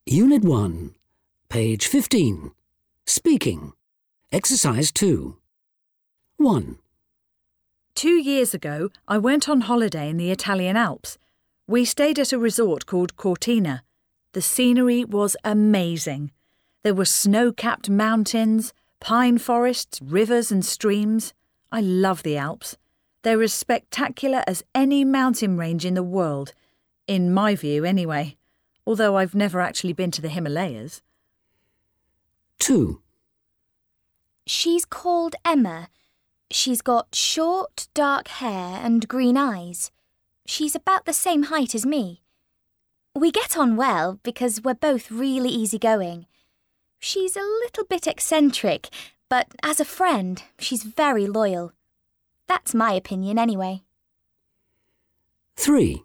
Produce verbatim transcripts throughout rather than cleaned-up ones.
Unit one, page fifteen. Speaking. Exercise two. one. Two years ago, I went on holiday in the Italian Alps. We stayed at a resort called Cortina. The scenery was amazing. There were snow-capped mountains, pine forests, rivers and streams. I love the Alps. They're as spectacular as any mountain range in the world, in my view anyway, although I've never actually been to the Himalayas. two. She's called Emma. She's got short, dark hair and green eyes. She's about the same height as me. We get on well because we're both really easygoing. She's a little bit eccentric, but as a friend, she's very loyal. That's my opinion anyway. three.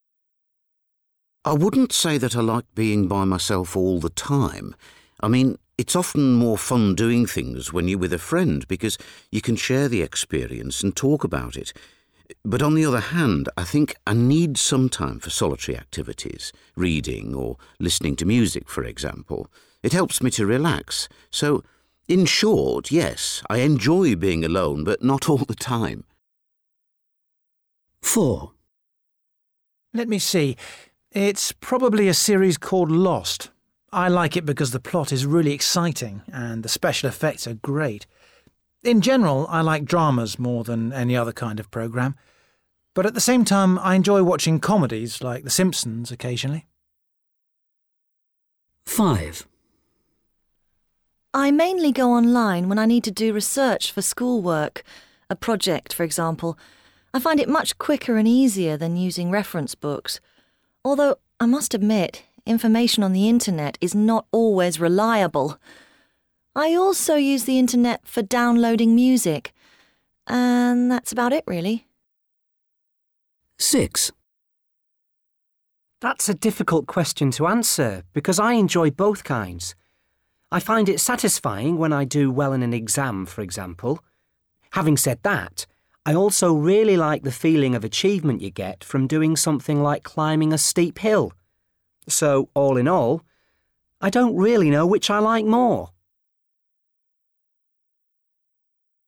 I wouldn't say that I like being by myself all the time. I mean, it's often more fun doing things when you're with a friend because you can share the experience and talk about it. But on the other hand, I think I need some time for solitary activities, reading or listening to music, for example. It helps me to relax. So, in short, yes, I enjoy being alone, but not all the time. four. Let me see. It's probably a series called Lost. I like it because the plot is really exciting and the special effects are great. In general, I like dramas more than any other kind of programme. But at the same time, I enjoy watching comedies like The Simpsons occasionally. five. I mainly go online when I need to do research for schoolwork, a project, for example. I find it much quicker and easier than using reference books. Although, I must admit, information on the internet is not always reliable. I also use the internet for downloading music. And that's about it, really. six. That's a difficult question to answer because I enjoy both kinds. I find it satisfying when I do well in an exam, for example. Having said that, I also really like the feeling of achievement you get from doing something like climbing a steep hill. So, all in all, I don't really know which I like more.